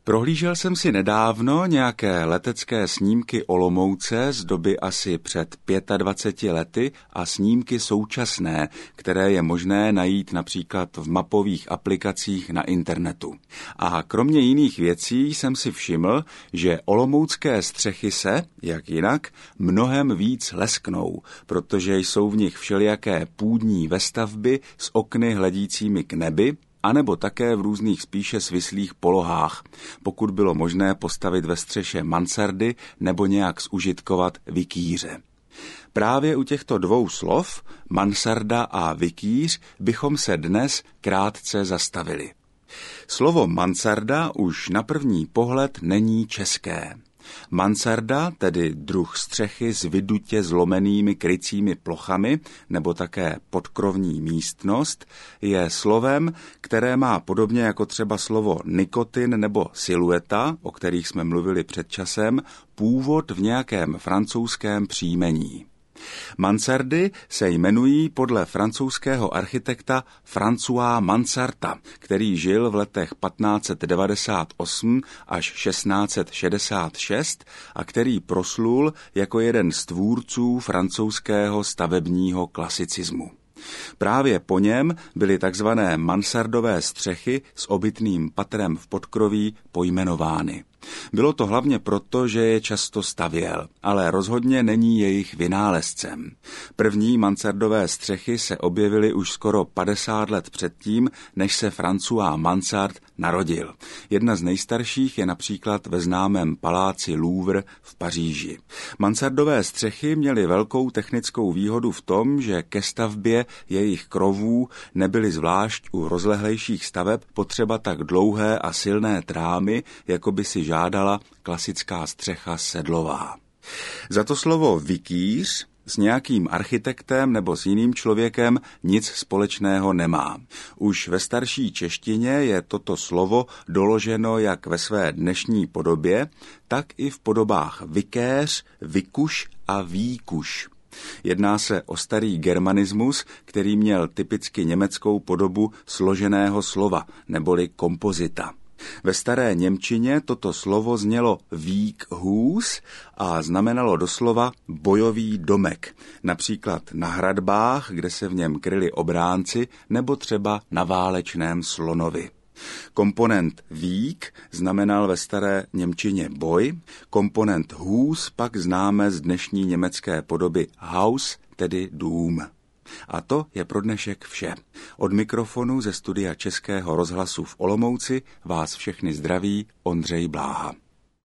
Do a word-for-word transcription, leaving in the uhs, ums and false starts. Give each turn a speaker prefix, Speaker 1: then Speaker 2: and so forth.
Speaker 1: Prohlížel jsem si nedávno nějaké letecké snímky Olomouce z doby asi před dvaceti pěti lety a snímky současné, které je možné najít například v mapových aplikacích na internetu. A kromě jiných věcí jsem si všiml, že olomoucké střechy se, jak jinak, mnohem víc lesknou, protože jsou v nich všelijaké půdní vestavby s okny hledícími k nebi, anebo také v různých spíše svislých polohách, pokud bylo možné postavit ve střeše mansardy nebo nějak zužitkovat vikýře. Právě u těchto dvou slov, mansarda a vikýř, bychom se dnes krátce zastavili. Slovo mansarda už na první pohled není české. Mansarda, tedy druh střechy s vydutě zlomenými krycími plochami nebo také podkrovní místnost, je slovem, které má podobně jako třeba slovo nikotin nebo silueta, o kterých jsme mluvili před časem, původ v nějakém francouzském příjmení. Mansardy se jmenují podle francouzského architekta François Mansarta, který žil v letech patnáct set devadesát osm až šestnáct set šedesát šest a který proslul jako jeden z tvůrců francouzského stavebního klasicismu. Právě po něm byly takzvané mansardové střechy s obytným patrem v podkroví pojmenovány. Bylo to hlavně proto, že je často stavěl, ale rozhodně není jejich vynálezcem. První mansardové střechy se objevily už skoro padesát let předtím, než se François Mansart narodil. Jedna z nejstarších je například ve známém paláci Louvre v Paříži. Mansardové střechy měly velkou technickou výhodu v tom, že ke stavbě jejich krovů nebyly zvlášť u rozlehlejších staveb potřeba tak dlouhé a silné trámy, jako by si žádala klasická střecha sedlová. Za to slovo vikýř s nějakým architektem nebo s jiným člověkem nic společného nemá. Už ve starší češtině je toto slovo doloženo jak ve své dnešní podobě, tak i v podobách vikéř, vikuš a výkuš. Jedná se o starý germanismus, který měl typicky německou podobu složeného slova, neboli kompozita. Ve staré němčině toto slovo znělo Víkhus a znamenalo doslova bojový domek, například na hradbách, kde se v něm kryli obránci, nebo třeba na válečném slonovi. Komponent Vík znamenal ve staré němčině boj, komponent Hus pak známe z dnešní německé podoby Haus, tedy dům. A to je pro dnešek vše. Od mikrofonu ze studia Českého rozhlasu v Olomouci vás všechny zdraví Ondřej Bláha.